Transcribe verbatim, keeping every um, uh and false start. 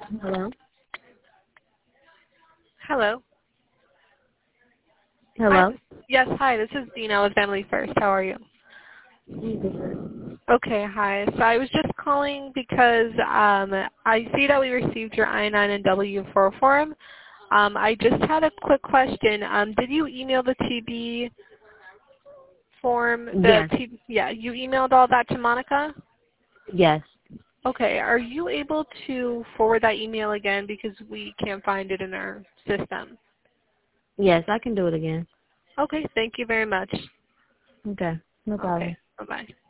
Hello? Hello. Hi. Hello? Yes, hi. This is Dina with Family First. How are you? I'm good. Okay, hi. So I was just calling because um, I see that we received your I nine and W four form. Um, I just had a quick question. Um, did you email the T B form? The Yes. T yeah, you emailed all that to Monica? Yes. Okay. Are you able to forward that email again because we can't find it in our system? Yes, I can do it again. Okay. Thank you very much. Okay. No problem. Okay. Bye-bye.